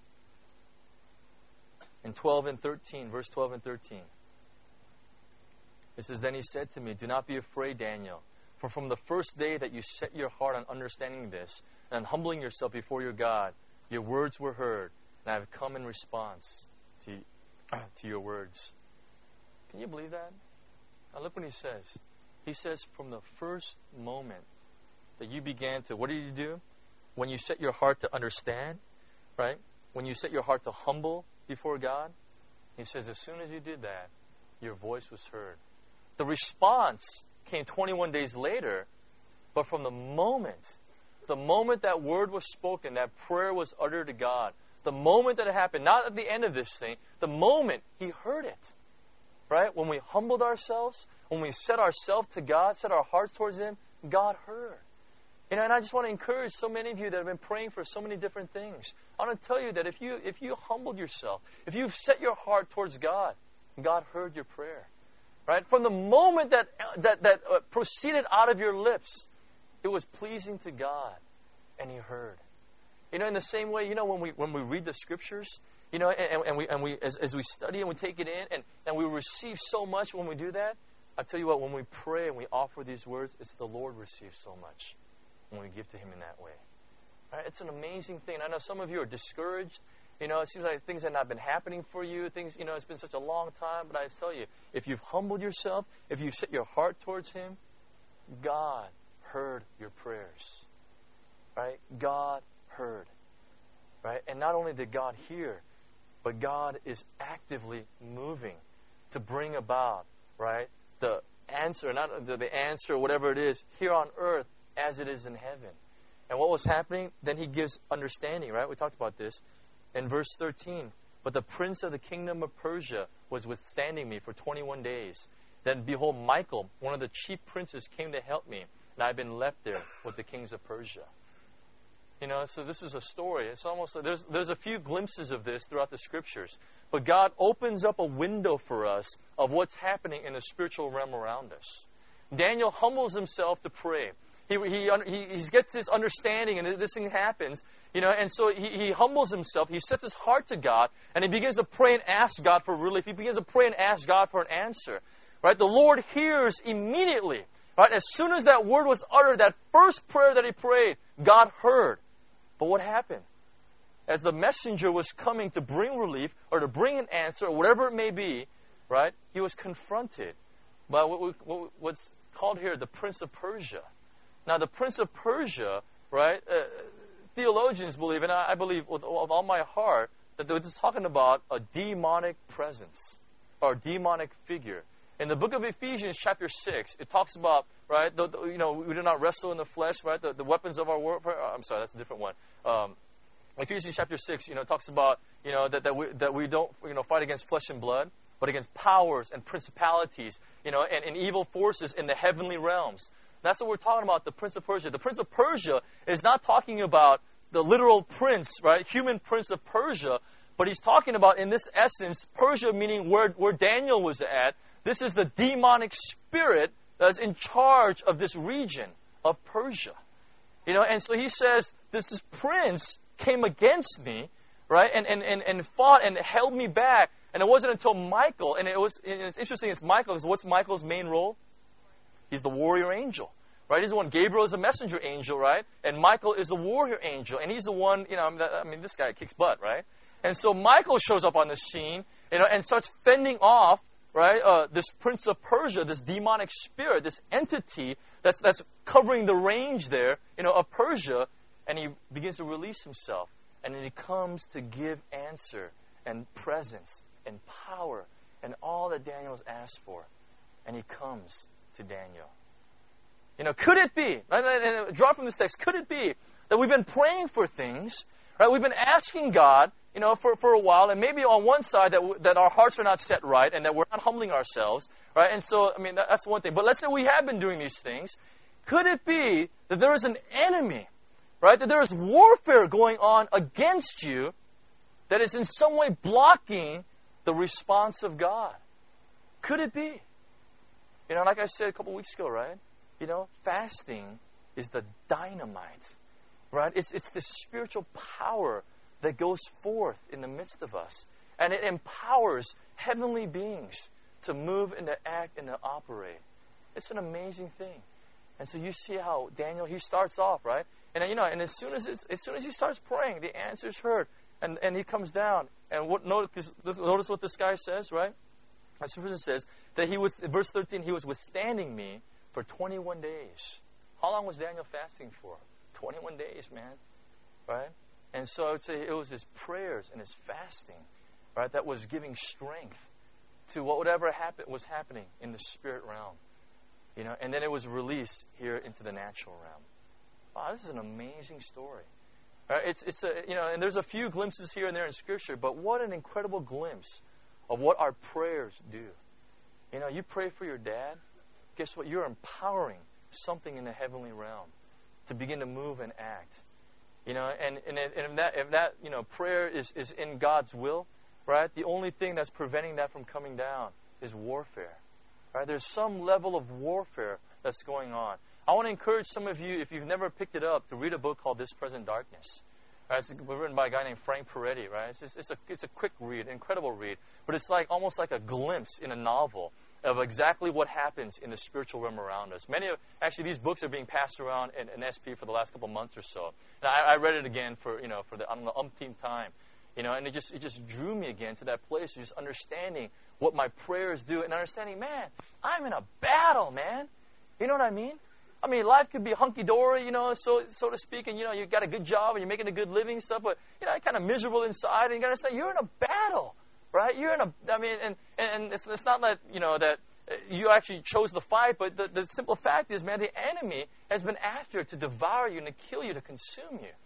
In verse 12 and 13, it says, Then He said to me, Do not be afraid, Daniel, for from the first day that you set your heart on understanding this and on humbling yourself before your God, your words were heard, and I have come in response to your words. Can you believe that? Now look what He says. He says, from the first moment that you began to, what did you do? When you set your heart to understand, right? When you set your heart to humble before God? He says, as soon as you did that, your voice was heard. The response came 21 days later, but from the moment that word was spoken, that prayer was uttered to God, the moment that it happened, not at the end of this thing, the moment He heard it. Right? When we humbled ourselves, when we set ourselves to God, set our hearts towards Him, God heard. And I just want to encourage so many of you that have been praying for so many different things. I want to tell you that if you humbled yourself, if you've set your heart towards God, God heard your prayer. Right? From the moment that proceeded out of your lips, it was pleasing to God, and He heard. In the same way, when we read the Scriptures, and we as we study and we take it in, and we receive so much when we do that. I tell you what, when we pray and we offer these words, it's the Lord receives so much when we give to Him in that way. Right? It's an amazing thing. I know some of you are discouraged. It seems like things have not been happening for you. Things, it's been such a long time. But I tell you, if you've humbled yourself, if you've set your heart towards Him, God heard your prayers. Right? God heard. Right? And not only did God hear, but God is actively moving to bring about, right, the answer, not the answer, whatever it is, here on earth as it is in heaven. And what was happening? Then He gives understanding, right? We talked about this in verse 13. But the prince of the kingdom of Persia was withstanding me for 21 days. Then behold, Michael, one of the chief princes, came to help me, and I've been left there with the kings of Persia. So this is a story. It's almost like there's a few glimpses of this throughout the Scriptures. But God opens up a window for us of what's happening in the spiritual realm around us. Daniel humbles himself to pray. He gets this understanding, and this thing happens, and so he humbles himself. He sets his heart to God, and he begins to pray and ask God for relief. He begins to pray and ask God for an answer. Right? The Lord hears immediately. Right? As soon as that word was uttered, that first prayer that he prayed, God heard. But what happened? As the messenger was coming to bring relief or to bring an answer or whatever it may be, right, he was confronted by what's called here the Prince of Persia. Now, the Prince of Persia, right, theologians believe, and I believe with all my heart, that they're talking about a demonic presence or demonic figure. In the book of Ephesians, chapter 6, it talks about, right, we do not wrestle in the flesh, right, the weapons of our warfare. I'm sorry, that's a different one. Ephesians chapter 6, talks about, that we don't, fight against flesh and blood, but against powers and principalities, and evil forces in the heavenly realms. That's what we're talking about, the Prince of Persia. The Prince of Persia is not talking about the literal prince, right, human prince of Persia, but he's talking about, in this essence, Persia meaning where Daniel was at. This is the demonic spirit that's in charge of this region of Persia. And so he says, this prince came against me, right, and fought and held me back. And it wasn't until Michael, and it's interesting, it's Michael, because what's Michael's main role? He's the warrior angel, right? He's the one. Gabriel is a messenger angel, right? And Michael is the warrior angel, and he's the one, this guy kicks butt, right? And so Michael shows up on the scene, and starts fending off, right, this Prince of Persia, this demonic spirit, this entity that's covering the range there, of Persia, and he begins to release himself, and then he comes to give answer and presence and power and all that Daniel has asked for, and he comes to Daniel. Could it be, and draw from this text, could it be that we've been praying for things, right? We've been asking God, for a while, and maybe on one side that our hearts are not set right and that we're not humbling ourselves, right? And so, that's one thing. But let's say we have been doing these things. Could it be that there is an enemy, right? That there is warfare going on against you that is in some way blocking the response of God? Could it be? Like I said a couple weeks ago, right? Fasting is the dynamite, right? It's the spiritual power that goes forth in the midst of us. And it empowers heavenly beings to move and to act and to operate. It's an amazing thing. And so you see how Daniel, he starts off, right? And and as soon as he starts praying, the answer is heard. And he comes down. And notice what this guy says, right? As soon as it says that verse 13, he was withstanding me for 21 days. How long was Daniel fasting for? 21 days, man. Right? And so I would say it was his prayers and his fasting right, that was giving strength to whatever was happening in the spirit realm. And then it was released here into the natural realm. Wow, this is an amazing story. And there's a few glimpses here and there in Scripture, but what an incredible glimpse of what our prayers do. You pray for your dad. Guess what? You're empowering something in the heavenly realm to begin to move and act. And if that prayer is in God's will, right? The only thing that's preventing that from coming down is warfare. Right? There's some level of warfare that's going on. I want to encourage some of you, if you've never picked it up, to read a book called This Present Darkness. Right? It's written by a guy named Frank Peretti. Right? It's a quick read, incredible read, but it's almost like a glimpse in a novel of exactly what happens in the spiritual realm around us. Actually, these books are being passed around in SP for the last couple months or so. And I read it again for the umpteenth time. And it just drew me again to that place of just understanding what my prayers do and understanding, man, I'm in a battle, man. You know what I mean? Life could be hunky-dory, so to speak, and, you got a good job and you're making a good living and stuff, but, kind of miserable inside, and you got to understand you're in a battle, right? And it's not that, that you actually chose the fight, but the simple fact is, man, the enemy has been after to devour you and to kill you, to consume you.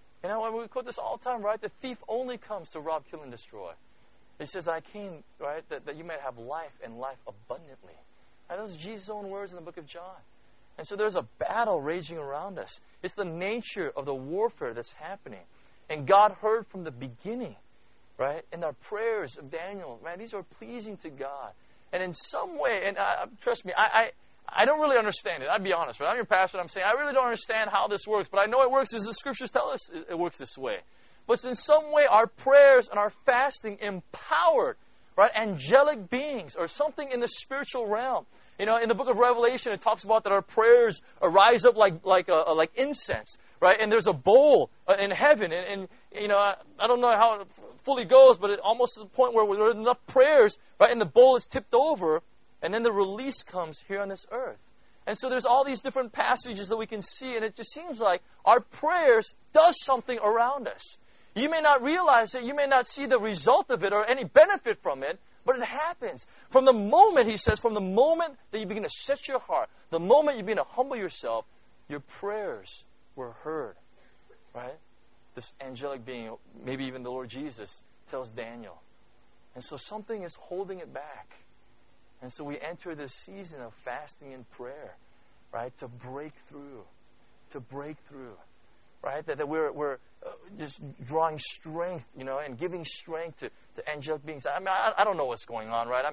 We quote this all the time, right? The thief only comes to rob, kill, and destroy. He says, I came, right, that you might have life and life abundantly. And those are Jesus' own words in the book of John. And so there's a battle raging around us. It's the nature of the warfare that's happening. And God heard from the beginning, right, in our prayers of Daniel, man, these are pleasing to God. And in some way, and trust me, I don't really understand it. I'll be honest, right? I'm your pastor, and I'm saying I really don't understand how this works, but I know it works as the Scriptures tell us it works this way. But in some way, our prayers and our fasting empowered, right, angelic beings or something in the spiritual realm. In the book of Revelation, it talks about that our prayers rise up like incense, right? And there's a bowl in heaven, and I don't know how it fully goes, but it almost to the point where there's enough prayers, right, and the bowl is tipped over, and then the release comes here on this earth. And so there's all these different passages that we can see, and it just seems like our prayers does something around us. You may not realize it, you may not see the result of it or any benefit from it, but it happens. From the moment, he says, from the moment that you begin to set your heart, the moment you begin to humble yourself, your prayers were heard. Right? This angelic being, maybe even the Lord Jesus, tells Daniel. And so something is holding it back. And so we enter this season of fasting and prayer, right, to break through. To break through. Right? That we're just drawing strength, and giving strength to angelic beings. I don't know what's going on, right?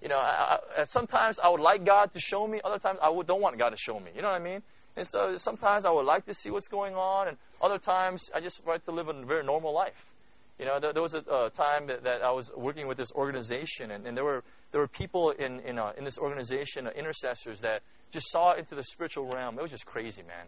Sometimes I would like God to show me. Other times I don't want God to show me. You know what I mean? And so sometimes I would like to see what's going on, and other times I just like to live a very normal life. There was a time that I was working with this organization, and there were people in this organization, intercessors, that just saw into the spiritual realm. It was just crazy, man.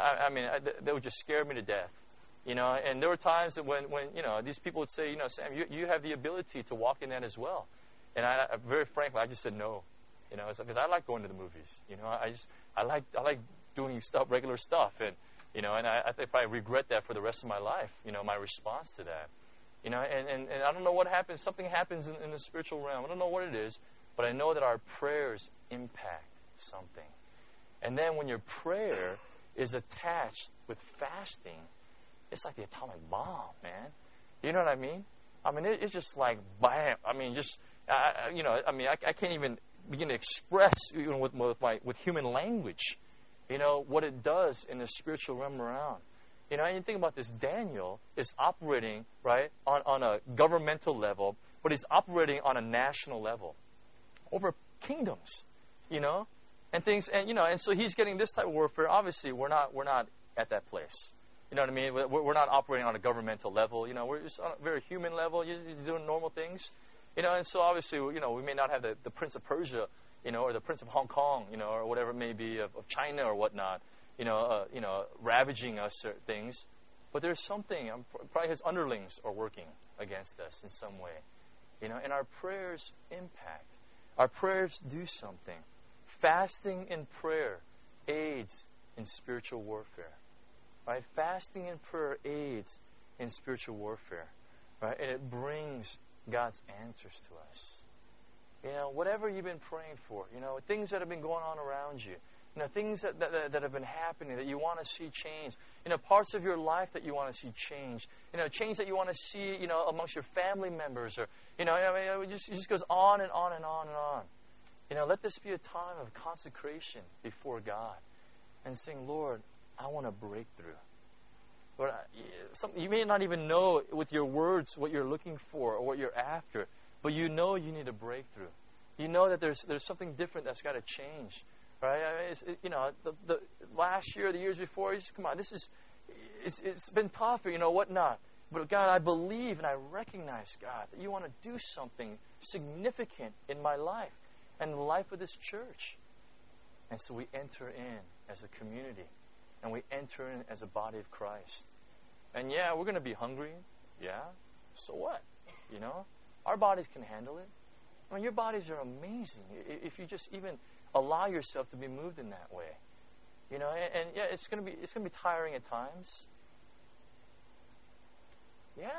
They would just scare me to death. And there were times that when these people would say, Sam, you have the ability to walk in that as well. And I very frankly, I just said no. Because I like going to the movies. I like doing regular stuff. And I think I regret that for the rest of my life. My response to that. And I don't know what happens. Something happens in the spiritual realm. I don't know what it is, but I know that our prayers impact something. And then when your prayer is attached with fasting, it's like the atomic bomb, man. You know what I mean? It's just like bam. I can't even begin to express with human language, what it does in the spiritual realm around. And you think about this, Daniel is operating, right, on a governmental level, but he's operating on a national level over kingdoms, and things, and so he's getting this type of warfare. Obviously, we're not at that place. You know what I mean? We're not operating on a governmental level. We're just on a very human level. You're doing normal things. And so obviously, we may not have the Prince of Persia, or the Prince of Hong Kong, or whatever it may be of China or whatnot, ravaging us or things. But there's something, probably his underlings are working against us in some way. And our prayers impact. Our prayers do something. Fasting and prayer aids in spiritual warfare. Right? Fasting and prayer aids in spiritual warfare. Right? And it brings God's answers to us. Whatever you've been praying for, things that have been going on around you, things that have been happening that you want to see change, parts of your life that you want to see change, change that you want to see, amongst your family members, or, it just goes on and on and on and on. Let this be a time of consecration before God and saying, Lord, I want a breakthrough. Lord, you may not even know with your words what you're looking for or what you're after, but you need a breakthrough. You know that there's something different that's got to change, right? The last year, the years before, you just come on. It's been tough, whatnot. But God, I believe and I recognize, God, that you want to do something significant in my life and the life of this church. And so we enter in as a community, and we enter in as a body of Christ. And yeah, we're going to be hungry. Yeah, so what? Our bodies can handle it. I mean, your bodies are amazing if you just even allow yourself to be moved in that way. And yeah, it's going to be tiring at times. Yeah.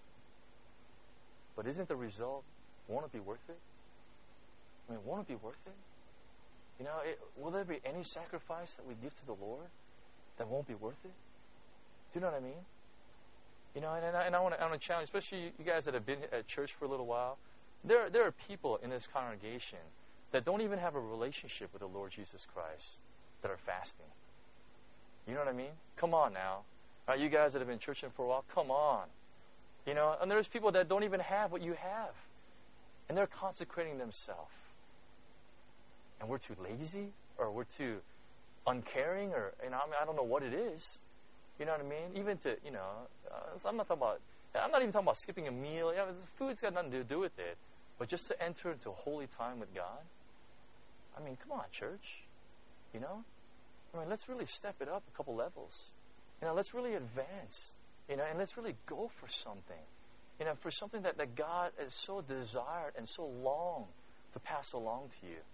But isn't the result, won't it be worth it? I mean, won't it be worth it? Will there be any sacrifice that we give to the Lord that won't be worth it? Do you know what I mean? And I want to challenge, especially you guys that have been at church for a little while. There are people in this congregation that don't even have a relationship with the Lord Jesus Christ that are fasting. You know what I mean? Come on now. Right, you guys that have been churching for a while, come on. And there's people that don't even have what you have. And they're consecrating themselves. And we're too lazy, or we're too uncaring, or I don't know what it is. You know what I mean? Even to I'm not even talking about skipping a meal. Food's got nothing to do with it, but just to enter into a holy time with God. I mean, come on, church. Let's really step it up a couple levels. Let's really advance. And let's really go for something. For something that God has so desired and so long to pass along to you.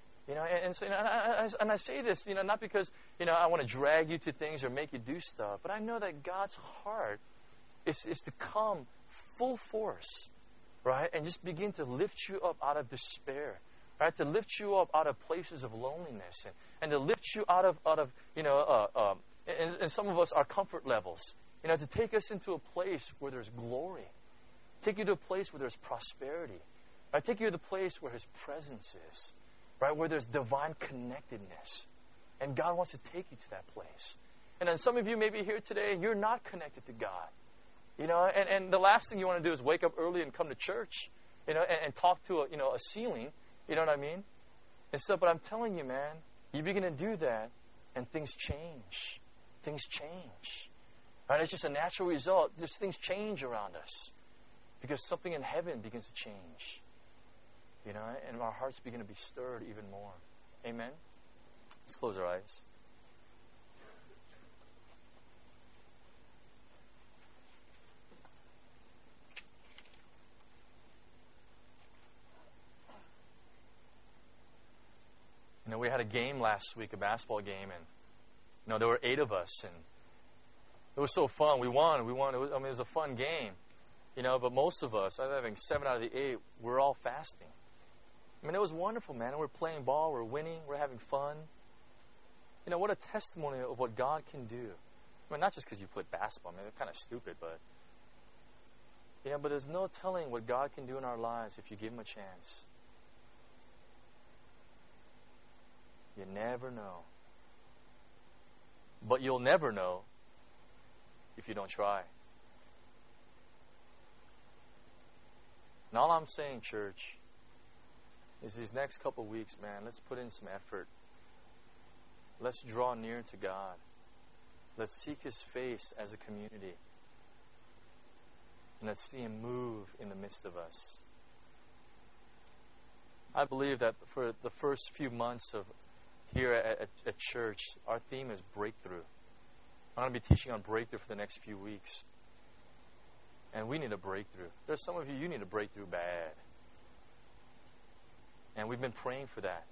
And I say this, not because, I want to drag you to things or make you do stuff, but I know that God's heart is to come full force, right? And just begin to lift you up out of despair, right? To lift you up out of places of loneliness and to lift you out of and some of us, our comfort levels, to take us into a place where there's glory, take you to a place where there's prosperity, right? Take you to the place where His presence is. Right, where there's divine connectedness. And God wants to take you to that place. And then some of you may be here today and you're not connected to God. And the last thing you want to do is wake up early and come to church, and talk to a ceiling. You know what I mean? And so, but I'm telling you, man, you begin to do that and things change. Things change. Right? It's just a natural result. Just things change around us. Because something in heaven begins to change. And our hearts begin to be stirred even more. Amen? Let's close our eyes. We had a game last week, a basketball game, and there were 8 of us, and it was so fun. We won. It was a fun game, but most of us, I think 7 out of the 8, we're all fasting. It was wonderful, man. We're playing ball, we're winning, we're having fun. What a testimony of what God can do. Not just because you played basketball. It's kind of stupid, but but there's no telling what God can do in our lives if you give Him a chance. You never know. But you'll never know if you don't try. And all I'm saying, church, is these next couple weeks, man, let's put in some effort. Let's draw near to God. Let's seek His face as a community. And let's see Him move in the midst of us. I believe that for the first few months of here at church, our theme is breakthrough. I'm going to be teaching on breakthrough for the next few weeks. And we need a breakthrough. There's some of you need a breakthrough bad. And we've been praying for that.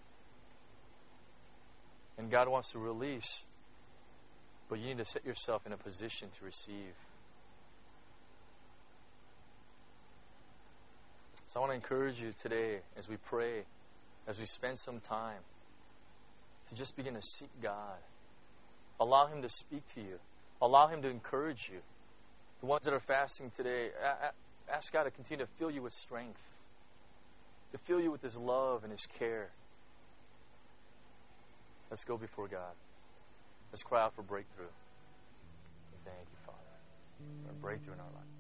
And God wants to release. But you need to set yourself in a position to receive. So I want to encourage you today as we pray, as we spend some time, to just begin to seek God. Allow Him to speak to you. Allow Him to encourage you. The ones that are fasting today, ask God to continue to fill you with strength, to fill you with His love and His care. Let's go before God. Let's cry out for breakthrough. We thank you, Father, for a breakthrough in our life.